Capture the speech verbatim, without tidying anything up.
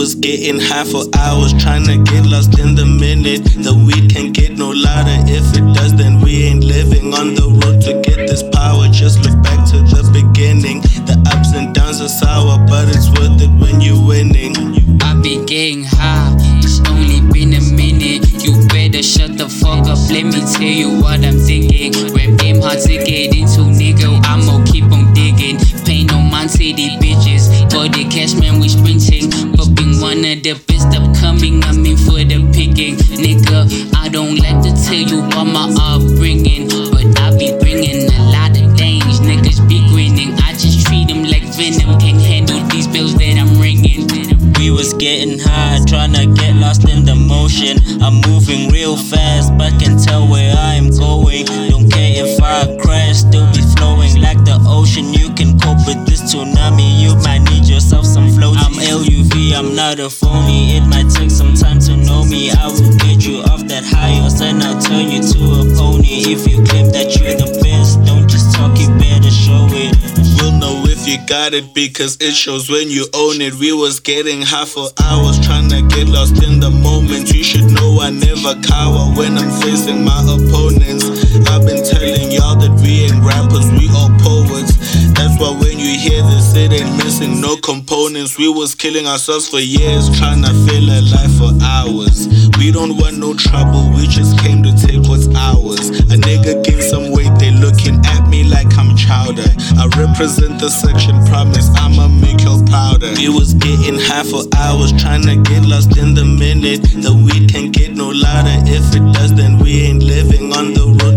was getting high for hours, trying to get lost in the minute. The weed can't get no louder. If it does, then we ain't living. On the road to get this power, just look back to the beginning. The ups and downs are sour, but it's worth it when you're winning. I be getting high, it's only been a minute. You better shut the fuck up, let me tell you what I'm thinking. Rap game hard to get into, nigga, I'ma keep on digging. Pay no mind to these bitches, for the cash man we sprinting. But being one of the best upcoming, I'm in for the picking. Nigga, I don't like to tell you about my upbringing, but I be bringing a lot of things, niggas be grinning. I just treat them like venom, can't handle these bills that I'm ringing. We was getting high, tryna get lost in the motion. I'm moving real fast, but can tell where I am going. Don't care if I crash, still be flowing like the ocean. You can cope with this tsunami, you might need yourself some floaties. I'm L U V, I'm not a phony. It might take some time to know me. I will get you off that high horse and I'll turn you to a pony. If you claim that you're the best, don't just talk, you better show it. You'll know if you got it because it shows when you own it. We was getting high for hours, trying to get lost in the moment. You should know I never cower when I'm facing my opponents. I've been telling y'all that we ain't rappers, we all poets. That's why when you hear this, it ain't missing no components. We was killing ourselves for years, trying to feel alive for hours. We don't want no trouble, we just came to take what's ours. A nigga gained some weight, they looking at me like I'm chowder. I represent the section, promise I'ma make you prouder. We was getting high for hours, trying to get lost in the minute. The weed can't get no louder. If it does, then we ain't living. On the road